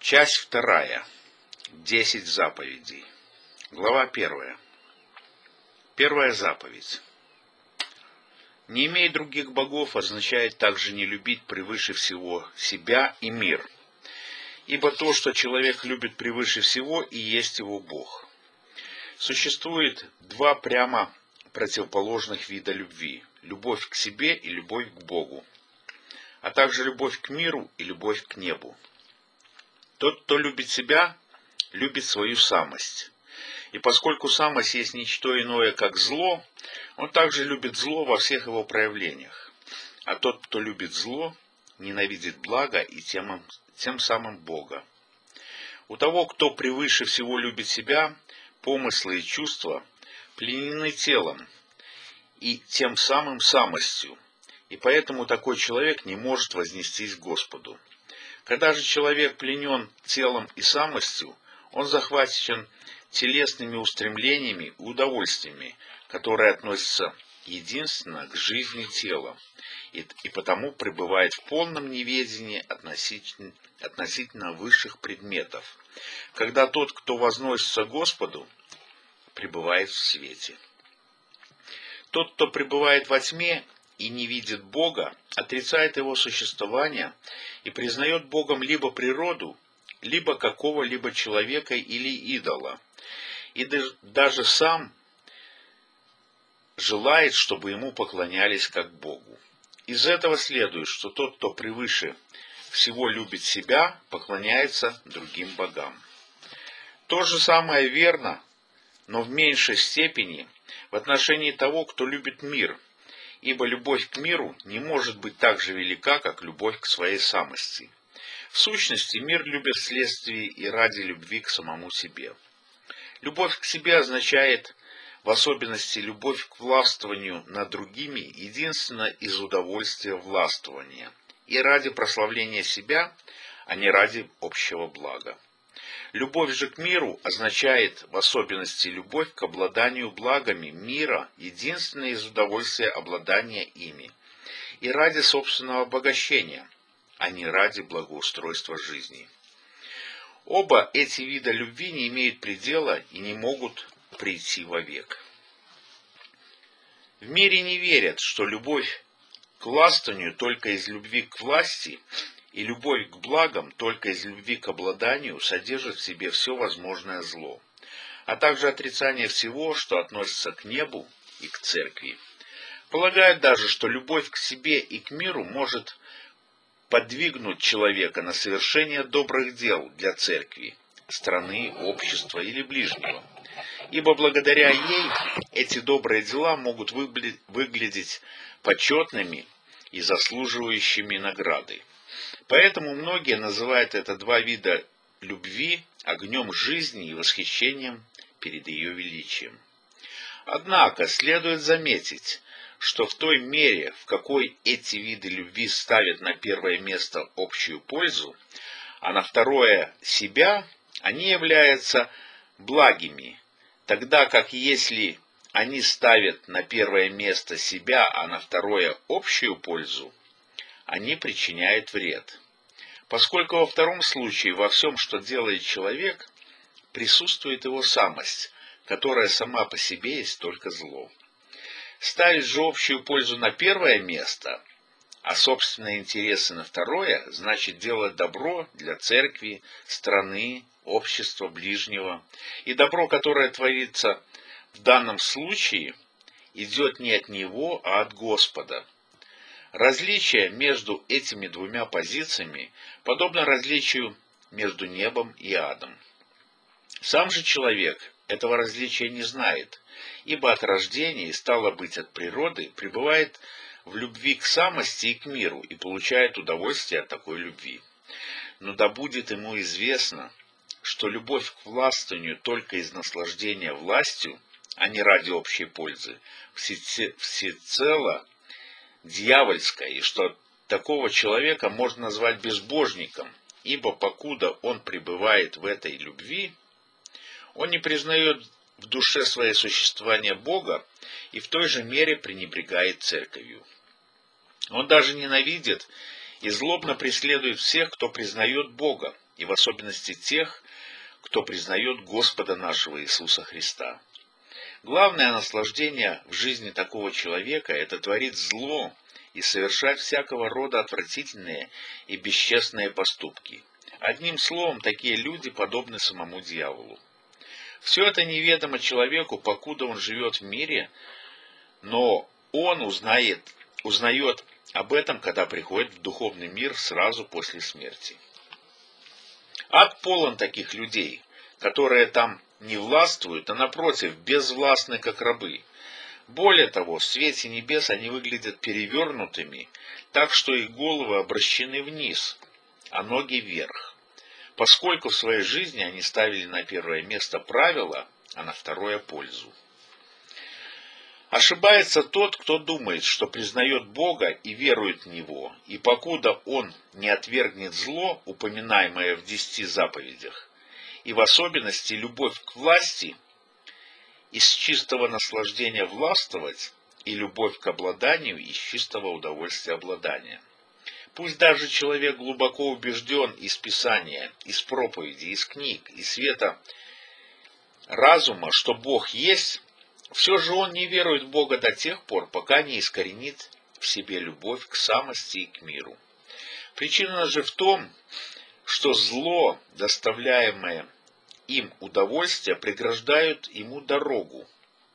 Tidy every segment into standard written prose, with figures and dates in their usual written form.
Часть вторая. 10 заповедей. Глава 1. Первая заповедь. Не иметь других богов означает также не любить превыше всего себя и мир. Ибо то, что человек любит превыше всего, и есть его Бог. Существует два прямо противоположных вида любви. Любовь к себе и любовь к Богу. А также любовь к миру и любовь к небу. Тот, кто любит себя, любит свою самость. И поскольку самость есть ничто иное, как зло, он также любит зло во всех его проявлениях. А тот, кто любит зло, ненавидит благо и тем самым Бога. У того, кто превыше всего любит себя, помыслы и чувства пленены телом и тем самым самостью, и поэтому такой человек не может вознестись к Господу. Когда же человек пленен телом и самостью, он захвачен телесными устремлениями и удовольствиями, которые относятся единственно к жизни тела, и потому пребывает в полном неведении относительно высших предметов, когда тот, кто возносится к Господу, пребывает в свете. Тот, кто пребывает во тьме и не видит Бога, отрицает его существование и признает Богом либо природу, либо какого-либо человека или идола, и даже сам желает, чтобы ему поклонялись как Богу. Из этого следует, что тот, кто превыше всего любит себя, поклоняется другим богам. То же самое верно, но в меньшей степени в отношении того, кто любит мир, ибо любовь к миру не может быть так же велика, как любовь к своей самости. В сущности, мир любит вследствие и ради любви к самому себе. Любовь к себе означает, в особенности, любовь к властвованию над другими единственно из удовольствия властвования и ради прославления себя, а не ради общего блага. Любовь же к миру означает, в особенности, любовь к обладанию благами мира единственно из удовольствия обладания ими и ради собственного обогащения, а не ради благоустройства жизни. Оба эти вида любви не имеют предела и не могут прийти вовек. В мире не верят, что любовь к властвованию только из любви к власти и любовь к благам только из любви к обладанию содержит в себе все возможное зло, а также отрицание всего, что относится к небу и к церкви. Полагают даже, что любовь к себе и к миру может подвигнуть человека на совершение добрых дел для церкви, страны, общества или ближнего, ибо благодаря ей эти добрые дела могут выглядеть почетными и заслуживающими награды. Поэтому многие называют это два вида любви огнем жизни и восхищением перед ее величием. Однако следует заметить, что в той мере, в какой эти виды любви ставят на первое место общую пользу, а на второе себя, они являются благими, тогда как если они ставят на первое место себя, а на второе общую пользу, они причиняют вред. Поскольку во втором случае во всем, что делает человек, присутствует его самость, которая сама по себе есть только зло. Ставить же общую пользу на первое место, а собственные интересы на второе, значит делать добро для церкви, страны, общества, ближнего. И добро, которое творится в данном случае, идет не от него, а от Господа. Различие между этими двумя позициями подобно различию между небом и адом. Сам же человек этого различия не знает, ибо от рождения, и стало быть от природы, пребывает в любви к самости и к миру и получает удовольствие от такой любви. Но да будет ему известно, что любовь к властвованию только из наслаждения властью, а не ради общей пользы, всецело дьявольская, и что такого человека можно назвать безбожником, ибо покуда он пребывает в этой любви, он не признает в душе своей существование Бога и в той же мере пренебрегает церковью. Он даже ненавидит и злобно преследует всех, кто признает Бога, и в особенности тех, кто признает Господа нашего Иисуса Христа. Главное наслаждение в жизни такого человека – это творить зло и совершать всякого рода отвратительные и бесчестные поступки. Одним словом, такие люди подобны самому дьяволу. Все это неведомо человеку, покуда он живет в мире, но он узнает об этом, когда приходит в духовный мир сразу после смерти. Ад полон таких людей, которые там не властвуют, а напротив, безвластны, как рабы. Более того, в свете небес они выглядят перевернутыми, так что их головы обращены вниз, а ноги вверх, поскольку в своей жизни они ставили на первое место правила, а на второе пользу. Ошибается тот, кто думает, что признает Бога и верует в Него, и покуда он не отвергнет зло, упоминаемое в 10 заповедях, и в особенности любовь к власти, из чистого наслаждения властвовать, и любовь к обладанию из чистого удовольствия обладания. Пусть даже человек глубоко убежден из Писания, из проповеди, из книг, из света разума, что Бог есть, все же он не верует в Бога до тех пор, пока не искоренит в себе любовь к самости и к миру. Причина же в том, что зло, доставляемое им удовольствие, преграждают ему дорогу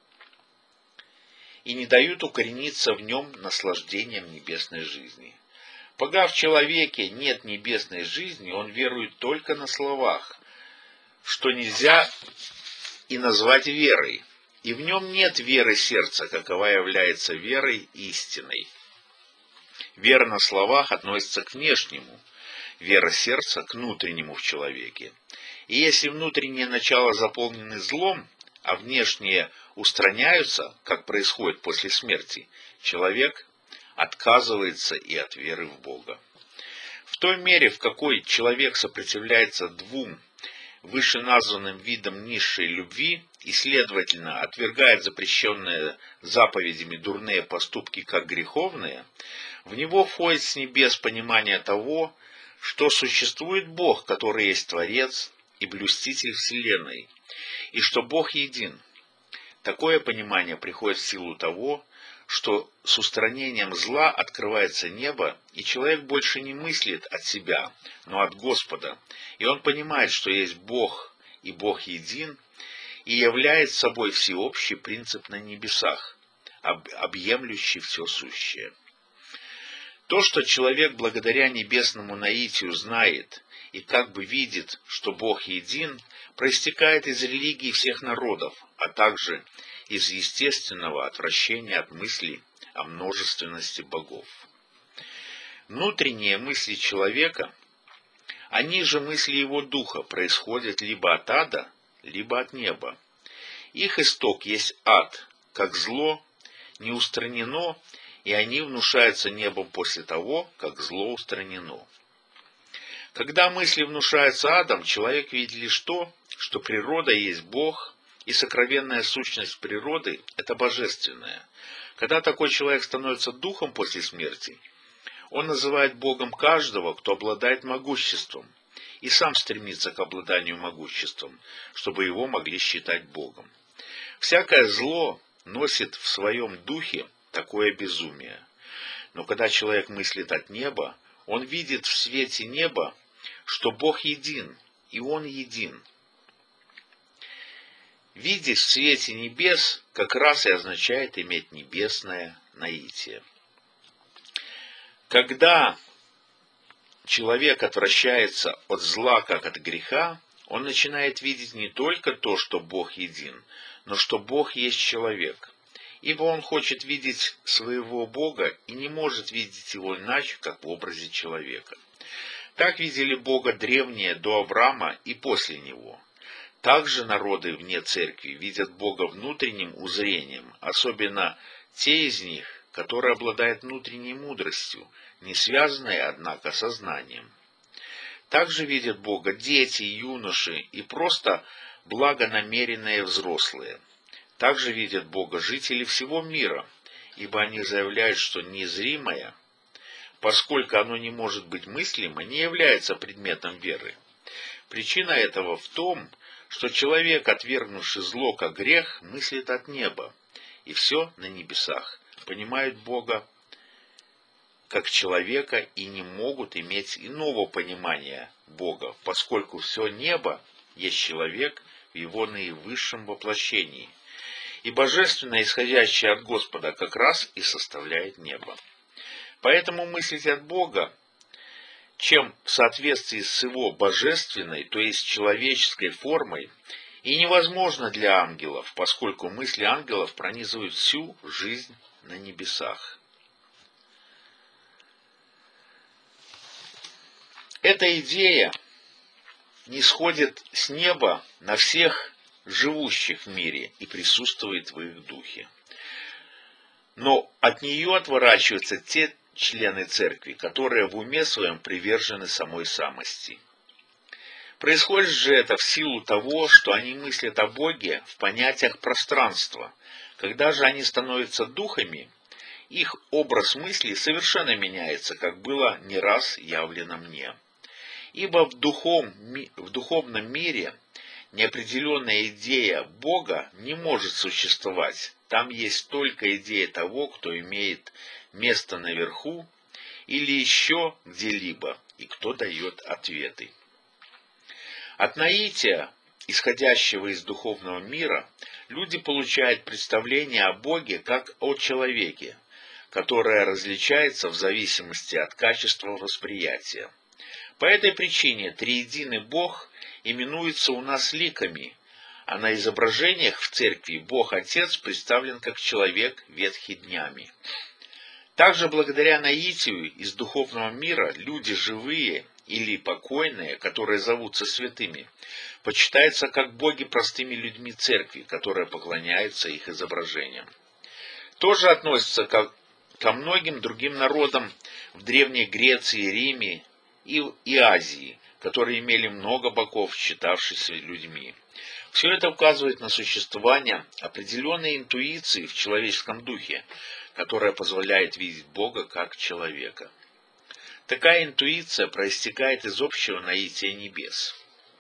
и не дают укорениться в нем наслаждением небесной жизни. Пока в человеке нет небесной жизни, он верует только на словах, что нельзя и назвать верой. И в нем нет веры сердца, какова является верой истинной. Вера на словах относится к внешнему, вера сердца к внутреннему в человеке. И если внутренние начала заполнены злом, а внешние устраняются, как происходит после смерти, человек отказывается и от веры в Бога. В той мере, в какой человек сопротивляется двум вышеназванным видам низшей любви и, следовательно, отвергает запрещенные заповедями дурные поступки как греховные, в него входит с небес понимание того, что существует Бог, который есть Творец и блюститель Вселенной, и что Бог един. Такое понимание приходит в силу того, что с устранением зла открывается небо, и человек больше не мыслит от себя, но от Господа, и он понимает, что есть Бог, и Бог един, и являет собой всеобщий принцип на небесах, объемлющий все сущее. То, что человек благодаря небесному наитию знает и как бы видит, что Бог един, проистекает из религии всех народов, а также из естественного отвращения от мысли о множественности богов. Внутренние мысли человека, они же мысли его духа, происходят либо от ада, либо от неба. Их исток есть ад, как зло не устранено, и они внушаются небом после того, как зло устранено. Когда мысли внушаются адом, человек видит лишь то, что природа есть Бог, и сокровенная сущность природы – это божественное. Когда такой человек становится духом после смерти, он называет Богом каждого, кто обладает могуществом, и сам стремится к обладанию могуществом, чтобы его могли считать Богом. Всякое зло носит в своем духе такое безумие. Но когда человек мыслит от неба, он видит в свете неба, что Бог един, и Он един. Видеть в свете небес как раз и означает иметь небесное наитие. Когда человек отвращается от зла, как от греха, он начинает видеть не только то, что Бог един, но что Бог есть человек. Ибо он хочет видеть своего Бога и не может видеть его иначе, как в образе человека. Так видели Бога древние до Авраама и после него. Также народы вне церкви видят Бога внутренним узрением, особенно те из них, которые обладают внутренней мудростью, не связанной, однако, со знанием. Также видят Бога дети, юноши и просто благонамеренные взрослые. Также видят Бога жители всего мира, ибо они заявляют, что незримое, поскольку оно не может быть мыслимо, не является предметом веры. Причина этого в том, что человек, отвергнувший зло как грех, мыслит от неба, и все на небесах, понимают Бога как человека и не могут иметь иного понимания Бога, поскольку все небо есть человек в его наивысшем воплощении. И божественное, исходящее от Господа, как раз и составляет небо. Поэтому мыслить от Бога, чем в соответствии с его божественной, то есть человеческой формой, и невозможно для ангелов, поскольку мысли ангелов пронизывают всю жизнь на небесах. Эта идея нисходит с неба на всех живущих в мире и присутствует в их духе. Но от нее отворачиваются те члены церкви, которые в уме своем привержены самой самости. Происходит же это в силу того, что они мыслят о Боге в понятиях пространства. Когда же они становятся духами, их образ мысли совершенно меняется, как было не раз явлено мне. Ибо в духовном мире неопределенная идея Бога не может существовать. Там есть только идея того, кто имеет место наверху или еще где-либо, и кто дает ответы. От наития, исходящего из духовного мира, люди получают представление о Боге как о человеке, которое различается в зависимости от качества восприятия. По этой причине триединый Бог именуется у нас ликами, а на изображениях в церкви Бог Отец представлен как человек ветхий днями. Также благодаря наитию из духовного мира люди живые или покойные, которые зовутся святыми, почитаются как боги простыми людьми церкви, которые поклоняются их изображениям. Тоже относится ко многим другим народам в Древней Греции, Риме и Азии, которые имели много богов, считавшихся людьми. Все это указывает на существование определенной интуиции в человеческом духе, которая позволяет видеть Бога как человека. Такая интуиция проистекает из общего наития небес.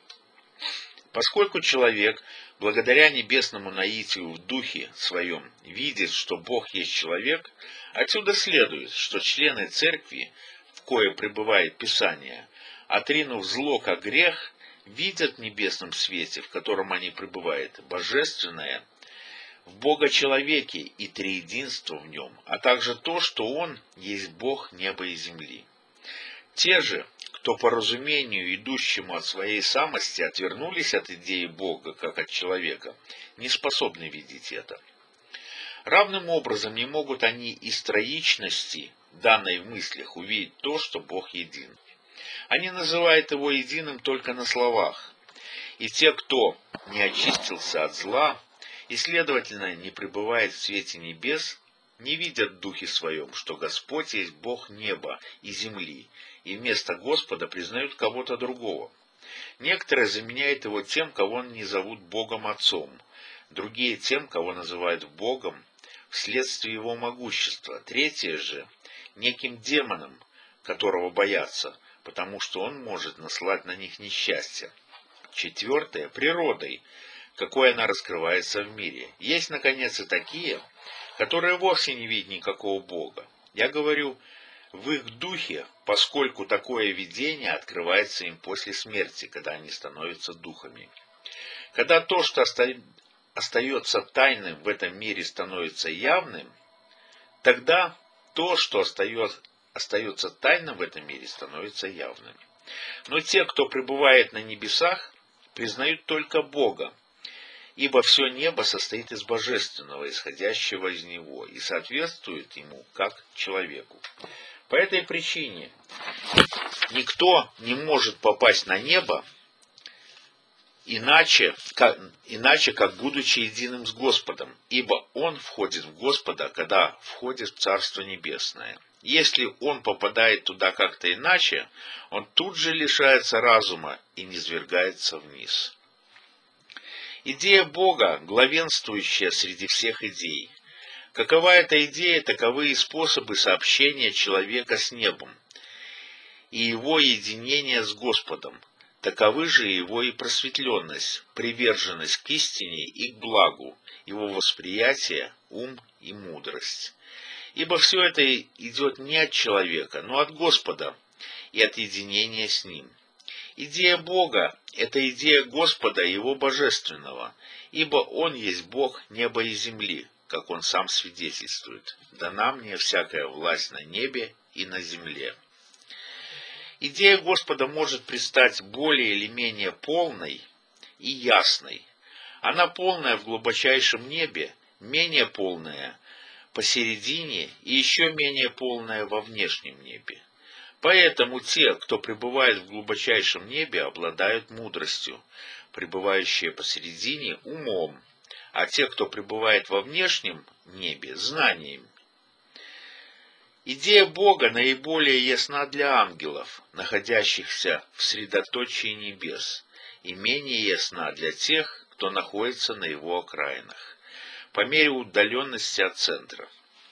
Поскольку человек, благодаря небесному наитию в духе своем, видит, что Бог есть человек, отсюда следует, что члены церкви, в кое пребывает Писание, отринув зло как грех, видят в небесном свете, в котором они пребывают, божественное в Бога-человеке и триединство в нем, а также то, что Он есть Бог неба и земли. Те же, кто по разумению, идущему от своей самости, отвернулись от идеи Бога, как от человека, не способны видеть это. Равным образом не могут они из троичности, данной в мыслях, увидеть то, что Бог един. Они называют Его единым только на словах. И те, кто не очистился от зла и, следовательно, не пребывает в свете небес, не видят в духе своем, что Господь есть Бог неба и земли, и вместо Господа признают кого-то другого. Некоторые заменяют Его тем, кого не зовут Богом Отцом, другие тем, кого называют Богом вследствие Его могущества, третьи же неким демоном, которого боятся, потому что он может наслать на них несчастье. Четвертое – природой, какой она раскрывается в мире. Есть, наконец, и такие, которые вовсе не видят никакого Бога. Я говорю в их духе, поскольку такое видение открывается им после смерти, когда они становятся духами. Когда то, что остается тайным в этом мире, становится явным, тогда то, что остается тайным в этом мире, становится явным. Но те, кто пребывает на небесах, признают только Бога, ибо все небо состоит из божественного, исходящего из Него, и соответствует Ему как человеку. По этой причине никто не может попасть на небо иначе как будучи единым с Господом, ибо он входит в Господа, когда входит в Царство Небесное. Если он попадает туда как-то иначе, он тут же лишается разума и низвергается вниз. Идея Бога, главенствующая среди всех идей. Какова эта идея, таковы и способы сообщения человека с небом и его единения с Господом. таковы же его и просветленность, приверженность к истине и к благу, его восприятие, ум и мудрость. Ибо все это идет не от человека, но от Господа и от единения с Ним. Идея Бога – это идея Господа и Его Божественного, ибо Он есть Бог неба и земли, как Он сам свидетельствует. Дана мне всякая власть на небе и на земле. Идея Господа может предстать более или менее полной и ясной. Она полная в глубочайшем небе, менее полная посередине и еще менее полная во внешнем небе. Поэтому те, кто пребывает в глубочайшем небе, обладают мудростью, пребывающие посередине – умом, а те, кто пребывает во внешнем небе – знанием. Идея Бога наиболее ясна для ангелов, находящихся в средоточии небес, и менее ясна для тех, кто находится на его окраинах, по мере удаленности от центра.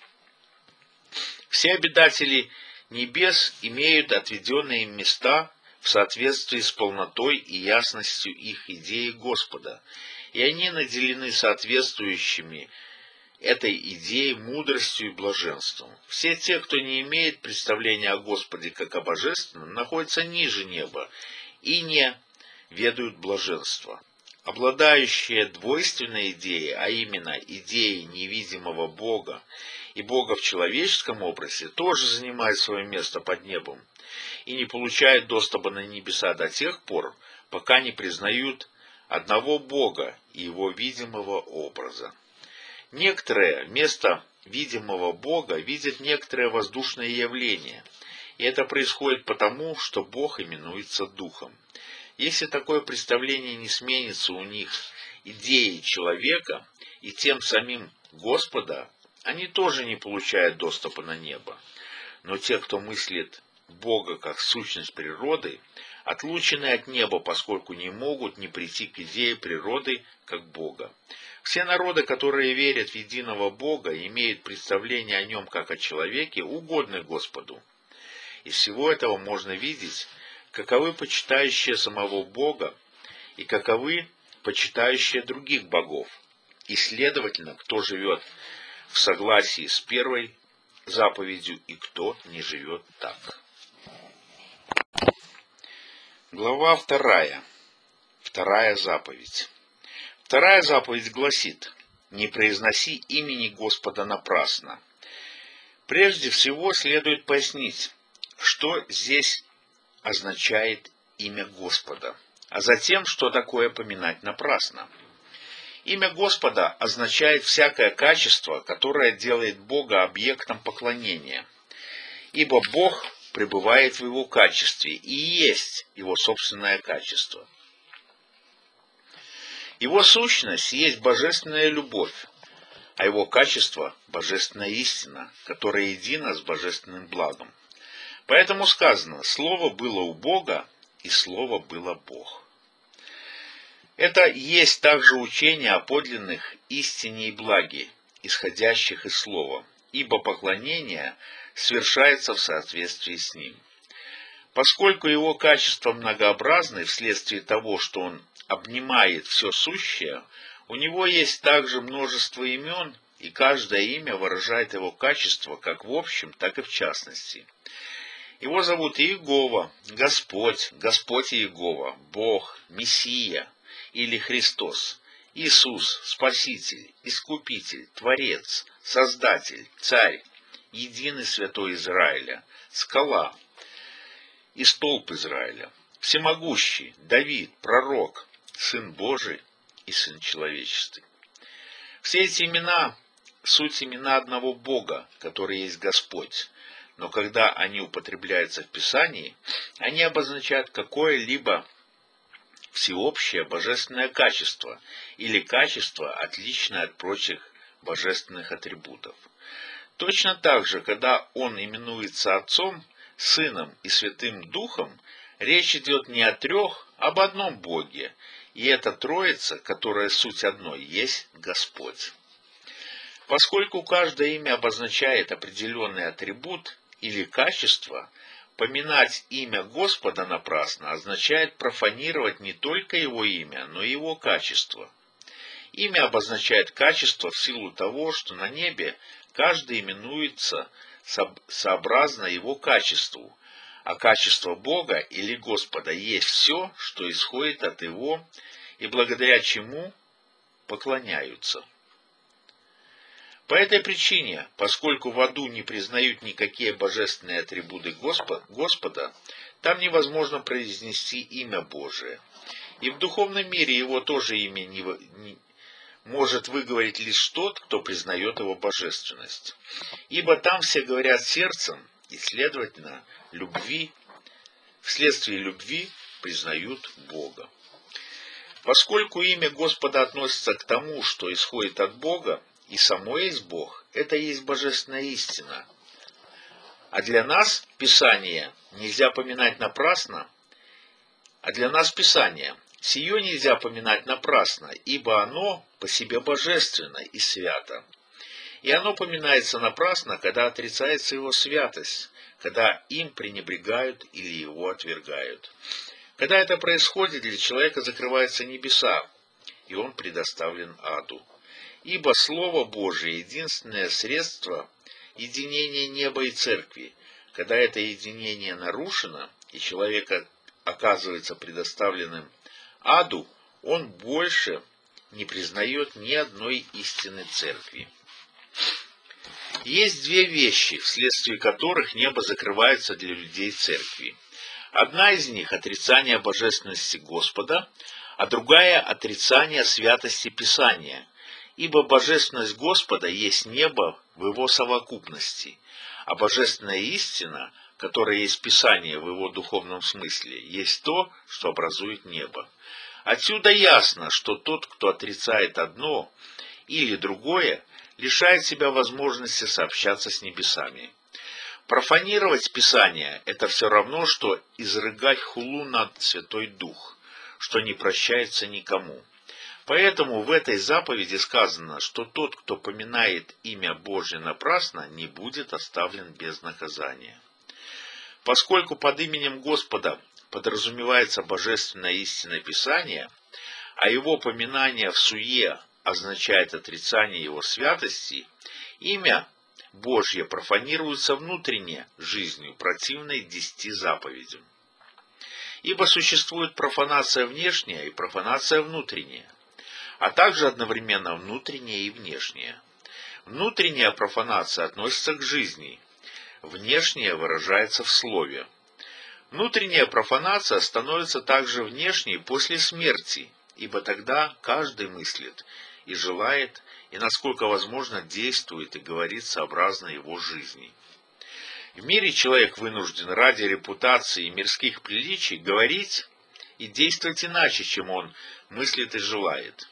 Все обитатели небес имеют отведенные им места в соответствии с полнотой и ясностью их идеи Господа, и они наделены соответствующими этой идее мудростью и блаженством. Все те, кто не имеет представления о Господе как о божественном, находятся ниже неба и не ведают блаженства. Обладающие двойственной идеей, а именно идеей невидимого Бога и Бога в человеческом образе, тоже занимают свое место под небом и не получают доступа на небеса до тех пор, пока не признают одного Бога и Его видимого образа. Некоторые вместо видимого Бога видят некоторое воздушное явление, и это происходит потому, что Бог именуется Духом. Если такое представление не сменится у них идеей человека и тем самим Господа, они тоже не получают доступа на небо. Но те, кто мыслит Бога как сущность природы, отлучены от неба, поскольку не могут не прийти к идее природы как Бога. Все народы, которые верят в единого Бога, имеют представление о Нем как о человеке, угодны Господу. Из всего этого можно видеть, каковы почитающие самого Бога и каковы почитающие других богов, и, следовательно, кто живет в согласии с первой заповедью и кто не живет так. Глава 2. Вторая заповедь. Вторая заповедь гласит: «Не произноси имени Господа напрасно». Прежде всего следует пояснить, что здесь означает имя Господа, а затем, что такое поминать напрасно. Имя Господа означает всякое качество, которое делает Бога объектом поклонения, ибо Бог пребывает в Его качестве и есть Его собственное качество. Его сущность есть божественная любовь, а Его качество – божественная истина, которая едина с божественным благом. Поэтому сказано: «Слово было у Бога, и Слово было Бог». Это есть также учение о подлинных истине и благе, исходящих из Слова, ибо поклонение совершается в соответствии с ним. Поскольку его качества многообразны вследствие того, что он обнимает все сущее, у него есть также множество имен, и каждое имя выражает его качество как в общем, так и в частности. Его зовут Иегова, Господь, Господь Иегова, Бог, Мессия или Христос, Иисус, Спаситель, Искупитель, Творец, Создатель, Царь, Единый Святой Израиля, Скала и Столб Израиля, Всемогущий, Давид, Пророк, Сын Божий и Сын Человеческий. Все эти имена – суть имена одного Бога, который есть Господь, но когда они употребляются в Писании, они обозначают какое-либо всеобщее божественное качество или качество, отличное от прочих божественных атрибутов. Точно так же, когда он именуется Отцом, Сыном и Святым Духом, речь идет не о трех, а об одном Боге, и эта Троица, которая суть одной, есть Господь. Поскольку каждое имя обозначает определенный атрибут или качество, поминать имя Господа напрасно означает профанировать не только Его имя, но и Его качество. Имя обозначает качество в силу того, что на небе каждый именуется сообразно его качеству, а качество Бога или Господа есть все, что исходит от Его и благодаря чему поклоняются. По этой причине, поскольку в аду не признают никакие божественные атрибуты Господа, там невозможно произнести имя Божие. И в духовном мире его тоже имя не может выговорить лишь тот, кто признает его божественность. Ибо там все говорят сердцем, и, следовательно, вследствие любви признают Бога. Поскольку имя Господа относится к тому, что исходит от Бога, и само есть Бог, это есть божественная истина. А для нас Писание нельзя поминать напрасно, сие нельзя поминать напрасно, ибо оно по себе божественно и свято. И оно поминается напрасно, когда отрицается его святость, когда им пренебрегают или его отвергают. Когда это происходит, для человека закрываются небеса, и он предоставлен аду. Ибо Слово Божие – единственное средство единения неба и церкви. Когда это единение нарушено, и человек оказывается предоставленным аду, он больше не признает ни одной истины церкви. Есть две вещи, вследствие которых небо закрывается для людей церкви. Одна из них – отрицание божественности Господа, а другая – отрицание святости Писания. Ибо божественность Господа есть небо в его совокупности, а божественная истина, которая есть Писание в его духовном смысле, есть то, что образует небо. Отсюда ясно, что тот, кто отрицает одно или другое, лишает себя возможности сообщаться с небесами. Профанировать Писание – это все равно, что изрыгать хулу на Святой Дух, что не прощается никому. Поэтому в этой заповеди сказано, что тот, кто поминает имя Божье напрасно, не будет оставлен без наказания. Поскольку под именем Господа подразумевается божественная истина Писания, а его поминание в суе означает отрицание его святости, имя Божье профанируется внутренне жизнью, противной 10 заповедям. Ибо существует профанация внешняя и профанация внутренняя, а также одновременно внутренняя и внешняя. Внутренняя профанация относится к жизни, внешняя выражается в слове. Внутренняя профанация становится также внешней после смерти, ибо тогда каждый мыслит и желает, и насколько возможно действует и говорит сообразно его жизни. В мире человек вынужден ради репутации и мирских приличий говорить и действовать иначе, чем он мыслит и желает.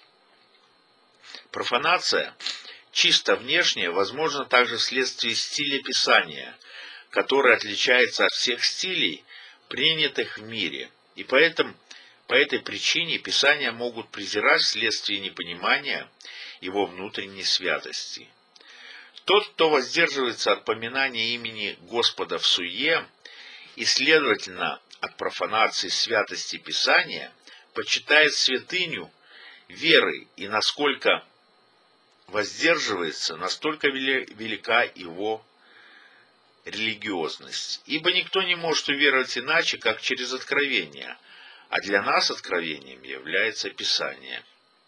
Профанация, чисто внешняя, возможна также вследствие стиля Писания, который отличается от всех стилей, принятых в мире, и по этой причине Писания могут презирать вследствие непонимания его внутренней святости. Тот, кто воздерживается от поминания имени Господа в суе и, следовательно, от профанации святости Писания, почитает святыню веры, и насколько воздерживается, настолько велика его религиозность. Ибо никто не может уверовать иначе, как через откровение, а для нас откровением является Писание.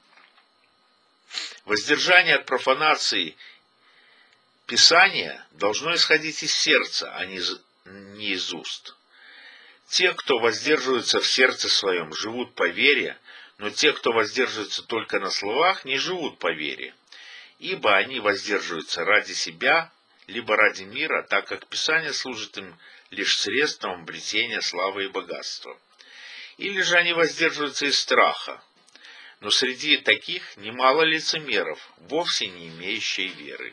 Воздержание от профанации Писания должно исходить из сердца, а не из уст. Те, кто воздерживаются в сердце своем, живут по вере, но те, кто воздерживаются только на словах, не живут по вере, ибо они воздерживаются ради себя, либо ради мира, так как Писание служит им лишь средством обретения славы и богатства. Или же они воздерживаются из страха, но среди таких немало лицемеров, вовсе не имеющие веры.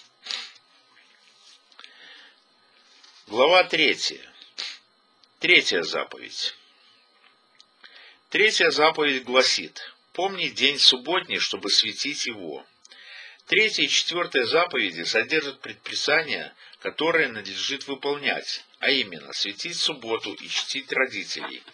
Глава 3. Третья заповедь. Третья заповедь гласит: «Помни день субботний, чтобы светить его. Третья и четвертая заповеди содержат предписания, которые надлежит выполнять, а именно светить субботу и чтить родителей.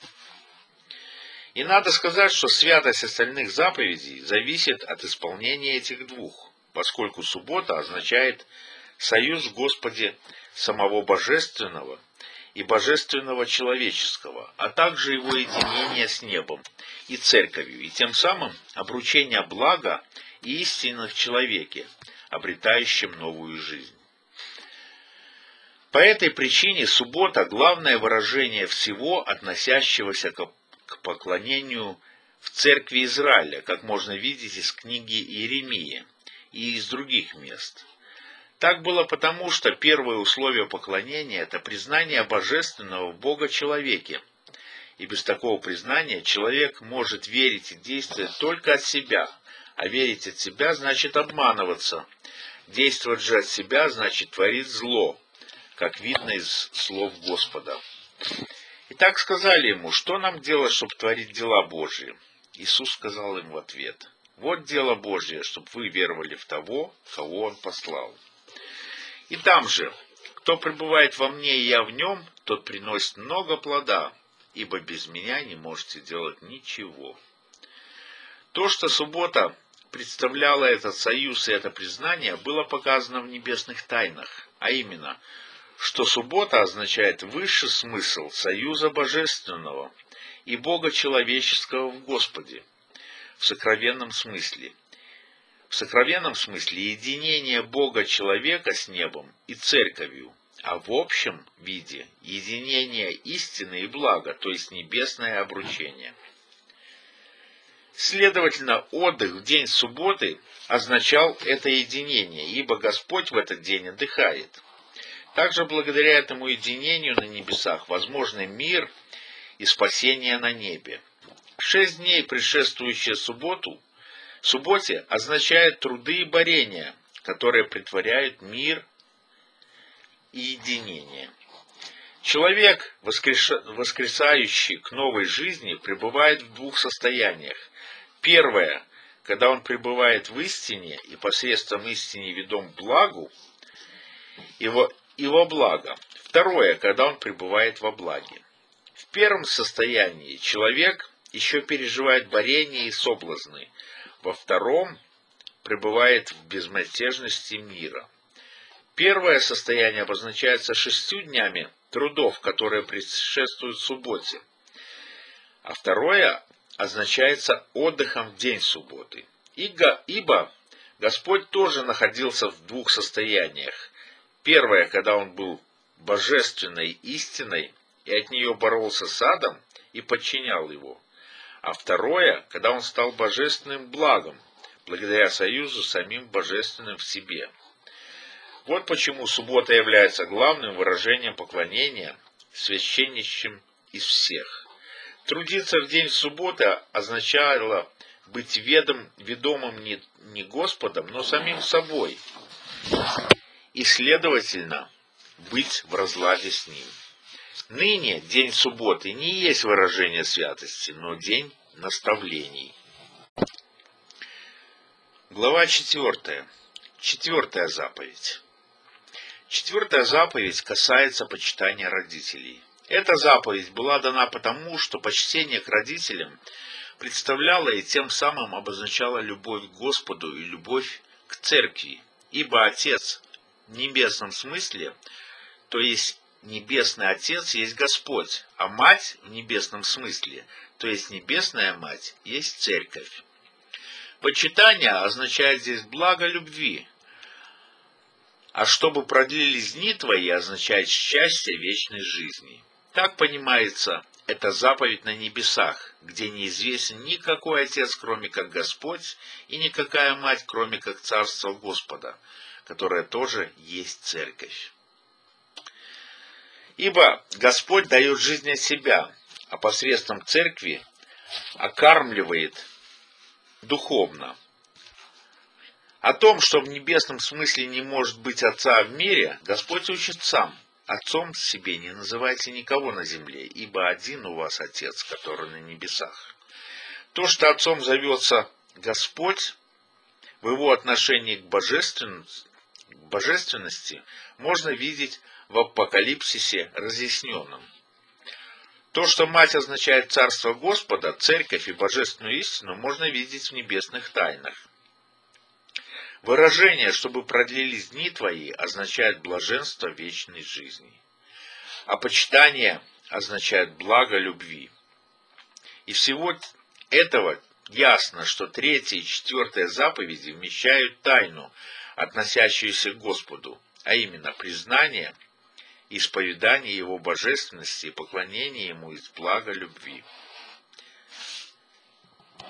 И надо сказать, что святость остальных заповедей зависит от исполнения этих двух, поскольку суббота означает союз в Господе самого Божественного и Божественного человеческого, а также его единение с небом и Церковью, и тем самым обручение блага и истины в человеке, обретающем новую жизнь. По этой причине суббота – главное выражение всего, относящегося к поклонению в церкви Израиля, как можно видеть из книги Иеремии и из других мест. Так было потому, что первое условие поклонения – это признание божественного в Бога-человеке. И без такого признания человек может верить и действовать только от себя, а верить от себя значит обманываться. Действовать же от себя значит творить зло, как видно из слов Господа. И так сказали ему: что нам делать, чтобы творить дела Божьи? Иисус сказал им в ответ: вот дело Божье, чтобы вы веровали в того, кого Он послал. И там же: кто пребывает во мне и я в нем, тот приносит много плода, ибо без меня не можете делать ничего. То, что суббота представляла этот союз и это признание, было показано в небесных тайнах, а именно, что суббота означает высший смысл союза божественного и Бога человеческого в Господе в сокровенном смысле. В сокровенном смысле единение Бога-человека с небом и церковью, а в общем виде единение истины и блага, то есть небесное обручение. Следовательно, отдых в день субботы означал это единение, ибо Господь в этот день отдыхает. Также благодаря этому единению на небесах возможны мир и спасение на небе. 6 дней, предшествующие субботе, означают труды и борения, которые претворяют мир и единение. Человек, воскресающий к новой жизни, пребывает в двух состояниях. Первое, когда он пребывает в истине и посредством истины ведом к благу и во благо. Второе, когда он пребывает во благе. В первом состоянии человек еще переживает борения и соблазны. Во втором пребывает в безмятежности мира. Первое состояние обозначается 6 днями трудов, которые предшествуют субботе, а второе означается отдыхом в день субботы. Ибо Господь тоже находился в двух состояниях. Первое, когда Он был божественной истиной и от нее боролся с адом и подчинял его. А второе, когда Он стал божественным благом, благодаря союзу с самим божественным в себе. Вот почему суббота является главным выражением поклонения, священнейшим из всех. Трудиться в день субботы означало быть ведомым не Господом, но самим собой, и, следовательно, быть в разладе с Ним. Ныне день субботы не есть выражение святости, но день наставлений. Глава 4. 4 заповедь. 4 заповедь касается почитания родителей. Эта заповедь была дана потому, что почтение к родителям представляло и тем самым обозначало любовь к Господу и любовь к церкви, ибо Отец в небесном смысле, то есть Небесный Отец, есть Господь, а Мать в небесном смысле, то есть Небесная Мать, есть Церковь. Почитание означает здесь благо любви, а чтобы продлились дни твои, означает счастье вечной жизни. Так понимается эта заповедь на небесах, где неизвестен никакой Отец, кроме как Господь, и никакая Мать, кроме как Царство Господа, которое тоже есть Церковь. Ибо Господь дает жизнь от себя, а посредством Церкви окармливает духовно. О том, что в небесном смысле не может быть Отца в мире, Господь учит сам. Отцом себе не называйте никого на земле, ибо один у вас Отец, который на небесах. То, что Отцом зовется Господь, в его отношении к божественности можно видеть в Апокалипсисе разъясненном. То, что Мать означает Царство Господа, Церковь и Божественную истину, можно видеть в небесных тайнах. Выражение «чтобы продлились дни твои» означает блаженство вечной жизни, а почитание означает благо любви. И всего этого ясно, что 3-я и 4-я заповеди вмещают тайну, относящуюся к Господу, а именно признание, исповедание Его божественности и поклонение Ему из блага любви.